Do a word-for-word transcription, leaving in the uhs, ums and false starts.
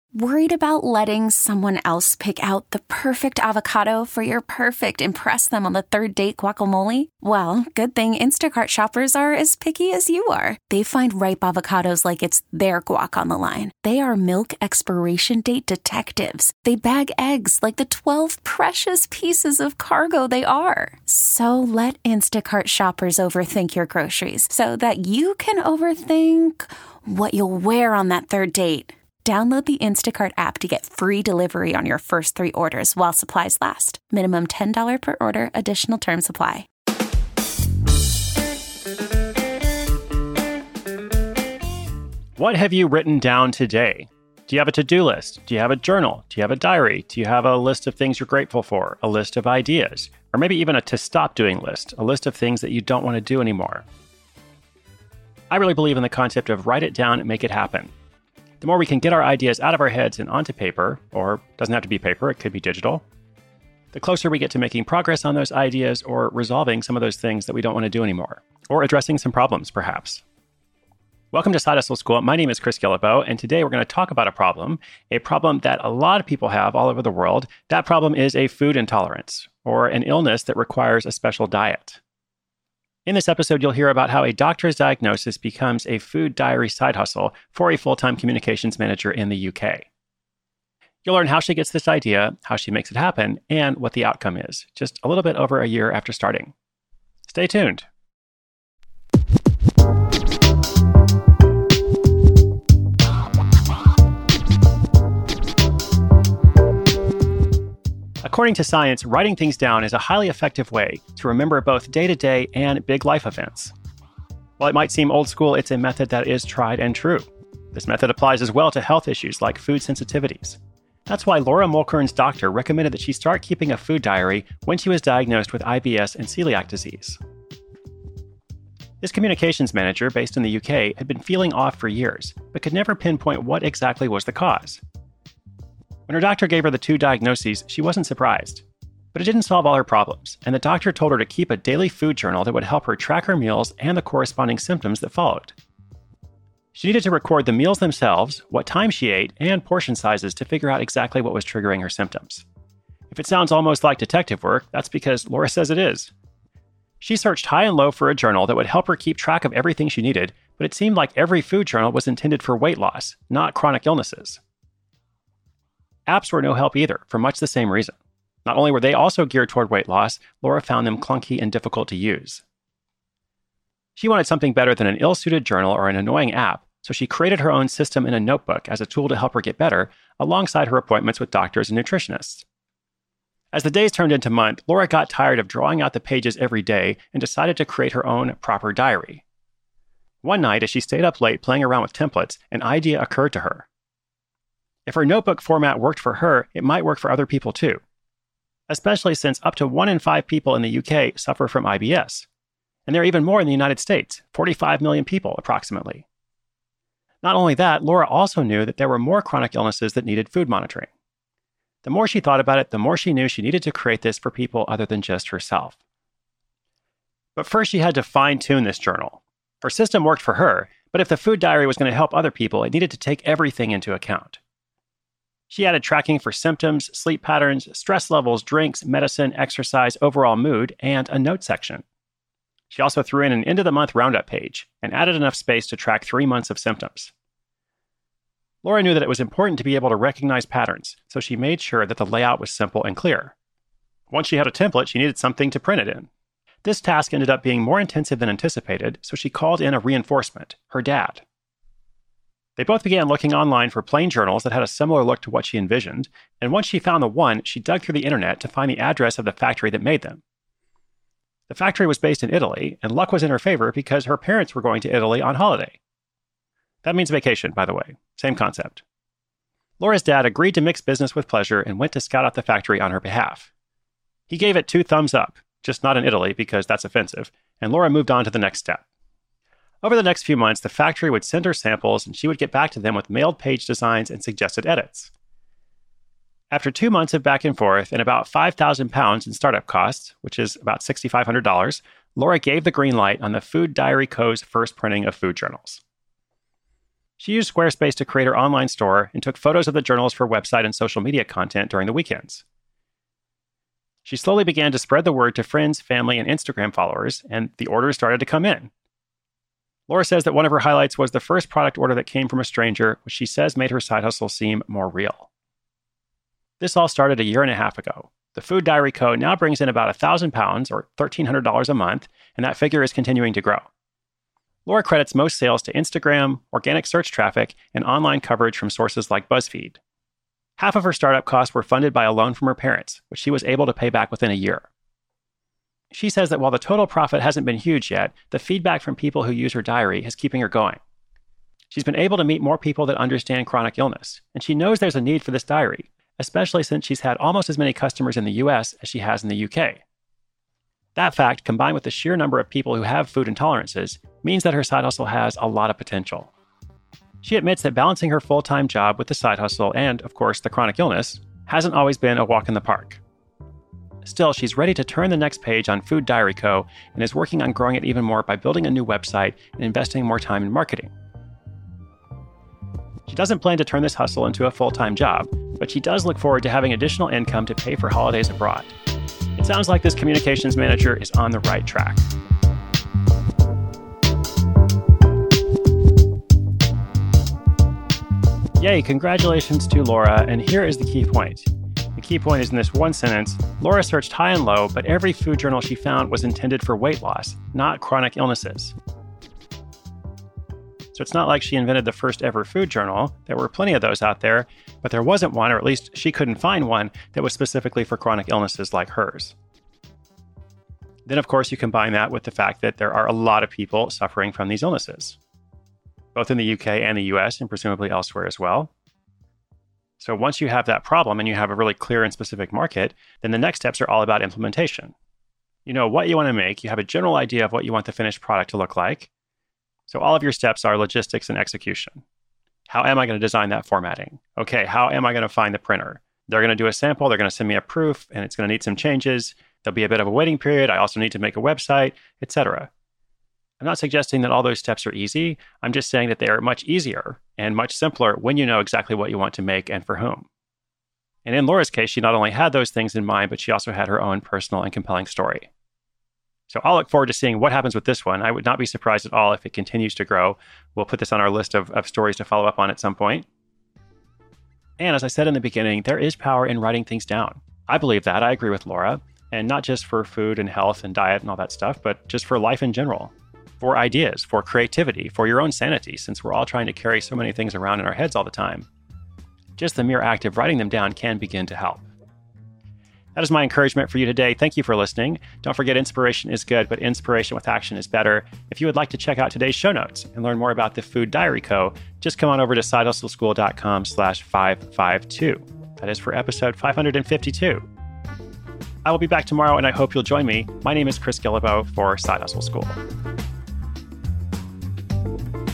Worried about letting someone else pick out the perfect avocado for your perfect impress them on the third date guacamole? Well, good thing Instacart shoppers are as picky as you are. They find ripe avocados like it's their guac on the line. They are milk expiration date detectives. They bag eggs like the twelve precious pieces of cargo they are. So let Instacart shoppers overthink your groceries so that you can overthink what you'll wear on that third date. Download the Instacart app to get free delivery on your first three orders while supplies last. Minimum ten dollars per order. Additional terms apply. What have you written down today? Do you have a to-do list? Do you have a journal? Do you have a diary? Do you have a list of things you're grateful for? A list of ideas? Or maybe even a to-stop doing list, a list of things that you don't want to do anymore. I really believe in the concept of write it down and make it happen. The more we can get our ideas out of our heads and onto paper, or it doesn't have to be paper, it could be digital, the closer we get to making progress on those ideas or resolving some of those things that we don't want to do anymore, or addressing some problems, perhaps. Welcome to Side Hustle School. My name is Chris Guillebeau, and today we're going to talk about a problem, a problem that a lot of people have all over the world. That problem is a food intolerance, or an illness that requires a special diet. In this episode, you'll hear about how a doctor's diagnosis becomes a food diary side hustle for a full-time communications manager in the U K. You'll learn how she gets this idea, how she makes it happen, and what the outcome is, just a little bit over a year after starting. Stay tuned. According to science, writing things down is a highly effective way to remember both day-to-day and big life events. While it might seem old school, it's a method that is tried and true. This method applies as well to health issues like food sensitivities. That's why Laura Mulkern's doctor recommended that she start keeping a food diary when she was diagnosed with I B S and celiac disease. This communications manager, based in the U K, had been feeling off for years, but could never pinpoint what exactly was the cause. When her doctor gave her the two diagnoses, she wasn't surprised. But it didn't solve all her problems, and the doctor told her to keep a daily food journal that would help her track her meals and the corresponding symptoms that followed. She needed to record the meals themselves, what time she ate, and portion sizes to figure out exactly what was triggering her symptoms. If it sounds almost like detective work, that's because Laura says it is. She searched high and low for a journal that would help her keep track of everything she needed, but it seemed like every food journal was intended for weight loss, not chronic illnesses. Apps were no help either, for much the same reason. Not only were they also geared toward weight loss, Laura found them clunky and difficult to use. She wanted something better than an ill-suited journal or an annoying app, so she created her own system in a notebook as a tool to help her get better, alongside her appointments with doctors and nutritionists. As the days turned into months, Laura got tired of drawing out the pages every day and decided to create her own proper diary. One night, as she stayed up late playing around with templates, an idea occurred to her. If her notebook format worked for her, it might work for other people too. Especially since up to one in five people in the U K suffer from I B S. And there are even more in the United States, forty-five million people approximately. Not only that, Laura also knew that there were more chronic illnesses that needed food monitoring. The more she thought about it, the more she knew she needed to create this for people other than just herself. But first she had to fine-tune this journal. Her system worked for her, but if the food diary was going to help other people, it needed to take everything into account. She added tracking for symptoms, sleep patterns, stress levels, drinks, medicine, exercise, overall mood, and a note section. She also threw in an end-of-the-month roundup page and added enough space to track three months of symptoms. Laura knew that it was important to be able to recognize patterns, so she made sure that the layout was simple and clear. Once she had a template, she needed something to print it in. This task ended up being more intensive than anticipated, so she called in a reinforcement, her dad. They both began looking online for plain journals that had a similar look to what she envisioned, and once she found the one, she dug through the internet to find the address of the factory that made them. The factory was based in Italy, and luck was in her favor because her parents were going to Italy on holiday. That means vacation, by the way. Same concept. Laura's dad agreed to mix business with pleasure and went to scout out the factory on her behalf. He gave it two thumbs up, just not in Italy because that's offensive, and Laura moved on to the next step. Over the next few months, the factory would send her samples and she would get back to them with mailed page designs and suggested edits. After two months of back and forth and about five thousand pounds in startup costs, which is about six thousand five hundred dollars, Laura gave the green light on the Food Diary Co.'s first printing of food journals. She used Squarespace to create her online store and took photos of the journals for website and social media content during the weekends. She slowly began to spread the word to friends, family, and Instagram followers, and the orders started to come in. Laura says that one of her highlights was the first product order that came from a stranger, which she says made her side hustle seem more real. This all started a year and a half ago. The Food Diary Co. now brings in about one thousand pounds, or thirteen hundred dollars a month, and that figure is continuing to grow. Laura credits most sales to Instagram, organic search traffic, and online coverage from sources like BuzzFeed. Half of her startup costs were funded by a loan from her parents, which she was able to pay back within a year. She says that while the total profit hasn't been huge yet, the feedback from people who use her diary is keeping her going. She's been able to meet more people that understand chronic illness, and she knows there's a need for this diary, especially since she's had almost as many customers in the U S as she has in the U K. That fact, combined with the sheer number of people who have food intolerances, means that her side hustle has a lot of potential. She admits that balancing her full-time job with the side hustle and, of course, the chronic illness hasn't always been a walk in the park. Still, she's ready to turn the next page on Food Diary Co. and is working on growing it even more by building a new website and investing more time in marketing. She doesn't plan to turn this hustle into a full-time job, but she does look forward to having additional income to pay for holidays abroad. It sounds like this communications manager is on the right track. Yay, congratulations to Laura, and here is the key point. The key point is in this one sentence: Laura searched high and low, but every food journal she found was intended for weight loss, not chronic illnesses. So it's not like she invented the first ever food journal. There were plenty of those out there, but there wasn't one, or at least she couldn't find one, that was specifically for chronic illnesses like hers. Then, of course, you combine that with the fact that there are a lot of people suffering from these illnesses, both in the U K and the U S, and presumably elsewhere as well. So once you have that problem and you have a really clear and specific market, then the next steps are all about implementation. You know what you want to make, you have a general idea of what you want the finished product to look like. So all of your steps are logistics and execution. How am I going to design that formatting? Okay, how am I going to find the printer? They're going to do a sample, they're going to send me a proof, and it's going to need some changes. There'll be a bit of a waiting period. I also need to make a website, et cetera. I'm not suggesting that all those steps are easy. I'm just saying that they are much easier and much simpler when you know exactly what you want to make and for whom. And in Laura's case, she not only had those things in mind, but she also had her own personal and compelling story. So I'll look forward to seeing what happens with this one. I would not be surprised at all if it continues to grow. We'll put this on our list of, of stories to follow up on at some point. And as I said in the beginning, there is power in writing things down. I believe that. I agree with Laura. And not just for food and health and diet and all that stuff, but just for life in general. For ideas, for creativity, for your own sanity, since we're all trying to carry so many things around in our heads all the time. Just the mere act of writing them down can begin to help. That is my encouragement for you today. Thank you for listening. Don't forget, inspiration is good, but inspiration with action is better. If you would like to check out today's show notes and learn more about the Food Diary Co., just come on over to sidehustleschool.com slash 552. That is for episode five hundred fifty-two. I will be back tomorrow, and I hope you'll join me. My name is Chris Guillebeau for Side Hustle School.